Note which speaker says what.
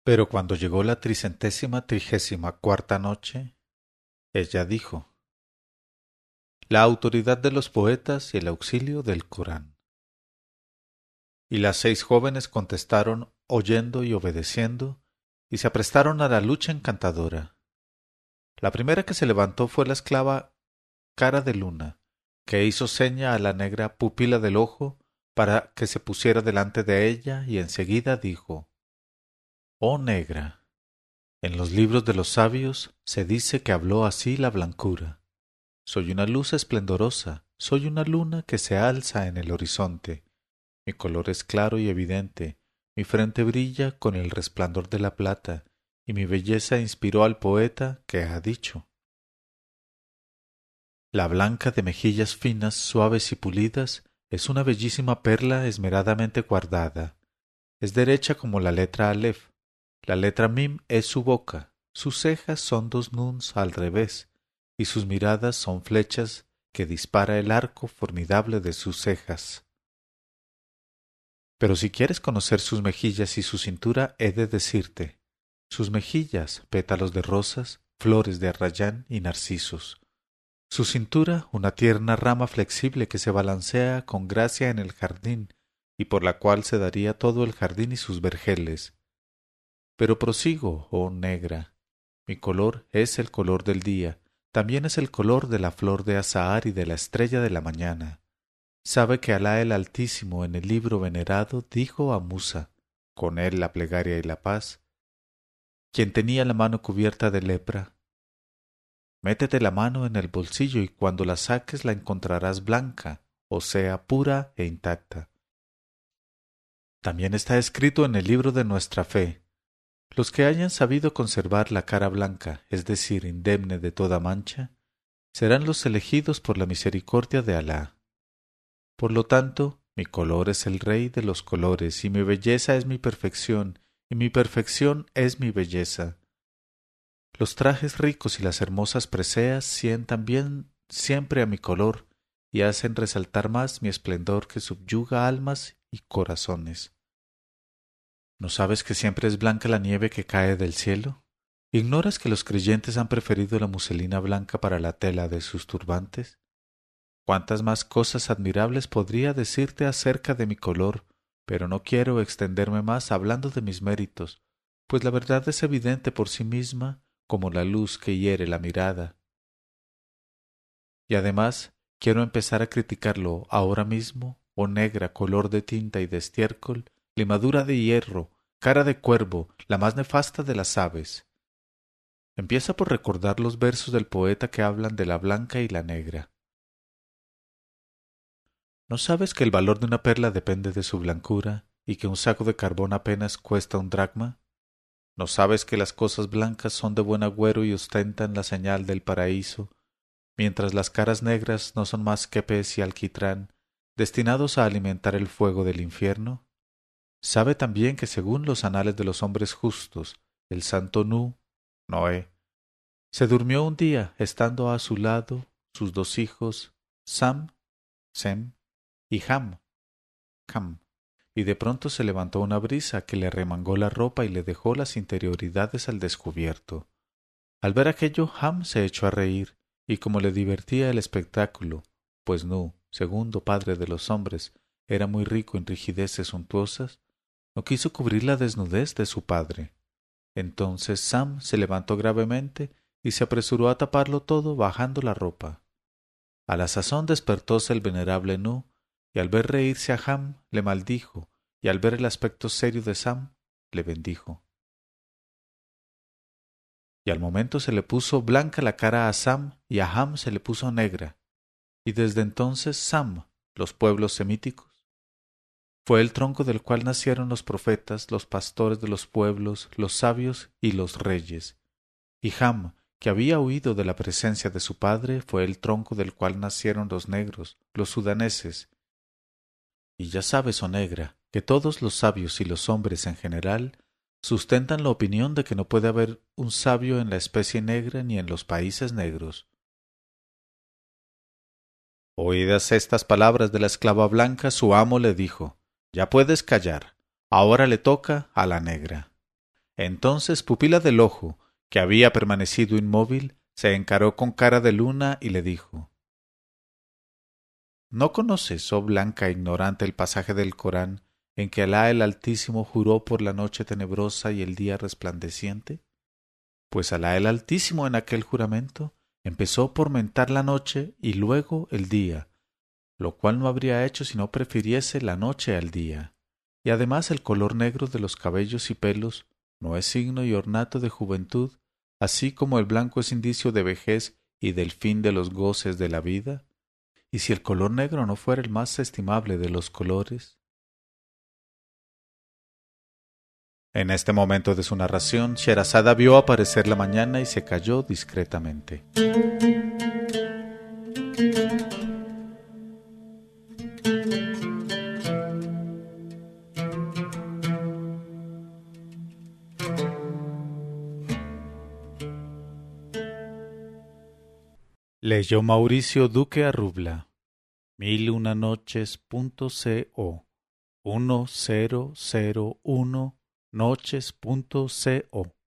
Speaker 1: Pero cuando llegó la 334ª noche, ella dijo: La autoridad de los poetas y el auxilio del Corán. Y las 6 jóvenes contestaron oyendo y obedeciendo, y se aprestaron a la lucha encantadora. La primera que se levantó fue la esclava Cara de Luna, que hizo seña a la negra pupila del ojo para que se pusiera delante de ella, y enseguida dijo: Oh negra, en los libros de los sabios se dice que habló así la blancura. Soy una luz esplendorosa, soy una luna que se alza en el horizonte. Mi color es claro y evidente, mi frente brilla con el resplandor de la plata, y mi belleza inspiró al poeta que ha dicho: La blanca de mejillas finas, suaves y pulidas, es una bellísima perla esmeradamente guardada. Es derecha como la letra Alef. La letra Mim es su boca, sus cejas son 2 nuns al revés, y sus miradas son flechas que dispara el arco formidable de sus cejas. Pero si quieres conocer sus mejillas y su cintura, he de decirte: sus mejillas, pétalos de rosas, flores de arrayán y narcisos. Su cintura, una tierna rama flexible que se balancea con gracia en el jardín, y por la cual se daría todo el jardín y sus vergeles. Pero prosigo, oh negra, mi color es el color del día, también es el color de la flor de azahar y de la estrella de la mañana. Sabe que Alá el Altísimo en el libro venerado dijo a Musa, con él la plegaria y la paz, quien tenía la mano cubierta de lepra: Métete la mano en el bolsillo y cuando la saques la encontrarás blanca, o sea, pura e intacta. También está escrito en el libro de nuestra fe: los que hayan sabido conservar la cara blanca, es decir, indemne de toda mancha, serán los elegidos por la misericordia de Alá. Por lo tanto, mi color es el rey de los colores, y mi belleza es mi perfección, y mi perfección es mi belleza. Los trajes ricos y las hermosas preseas sientan bien siempre a mi color, y hacen resaltar más mi esplendor que subyuga almas y corazones. ¿No sabes que siempre es blanca la nieve que cae del cielo? ¿Ignoras que los creyentes han preferido la muselina blanca para la tela de sus turbantes? Cuántas más cosas admirables podría decirte acerca de mi color, pero no quiero extenderme más hablando de mis méritos, pues la verdad es evidente por sí misma como la luz que hiere la mirada. Y además quiero empezar a criticarlo ahora mismo, oh negra color de tinta y de estiércol, limadura de hierro, cara de cuervo, la más nefasta de las aves. Empieza por recordar los versos del poeta que hablan de la blanca y la negra. ¿No sabes que el valor de una perla depende de su blancura y que un saco de carbón apenas cuesta 1 dracma? ¿No sabes que las cosas blancas son de buen agüero y ostentan la señal del paraíso, mientras las caras negras no son más que pez y alquitrán, destinados a alimentar el fuego del infierno? Sabe también que según los anales de los hombres justos, el santo Noé, se durmió un día estando a su lado sus 2 hijos, Sem, y Cam, y de pronto se levantó una brisa que le arremangó la ropa y le dejó las interioridades al descubierto. Al ver aquello, Ham se echó a reír, y como le divertía el espectáculo, pues segundo padre de los hombres, era muy rico en rigideces suntuosas, no quiso cubrir la desnudez de su padre. Entonces Sam se levantó gravemente y se apresuró a taparlo todo bajando la ropa. A la sazón despertóse el venerable y al ver reírse a Ham le maldijo, y al ver el aspecto serio de Sam le bendijo. Y al momento se le puso blanca la cara a Sam y a Ham se le puso negra, y desde entonces Sam, los pueblos semíticos, fue el tronco del cual nacieron los profetas, los pastores de los pueblos, los sabios y los reyes. Y Ham, que había huido de la presencia de su padre, fue el tronco del cual nacieron los negros, los sudaneses. Y ya sabes, oh negra, que todos los sabios y los hombres en general sustentan la opinión de que no puede haber un sabio en la especie negra ni en los países negros. Oídas estas palabras de la esclava blanca, su amo le dijo: Ya puedes callar, ahora le toca a la negra. Entonces Pupila del Ojo, que había permanecido inmóvil, se encaró con Cara de Luna y le dijo: ¿No conoces, oh blanca ignorante, el pasaje del Corán en que Alá el Altísimo juró por la noche tenebrosa y el día resplandeciente? Pues Alá el Altísimo en aquel juramento empezó por mentar la noche y luego el día, lo cual no habría hecho si no prefiriese la noche al día. Y además el color negro de los cabellos y pelos no es signo y ornato de juventud, así como el blanco es indicio de vejez y del fin de los goces de la vida. Y si el color negro no fuera el más estimable de los colores. En este momento de su narración, Sherazada vio aparecer la mañana y se calló discretamente. Leyó Mauricio Duque Arrubla. 1001 noches.co 1001 noches.co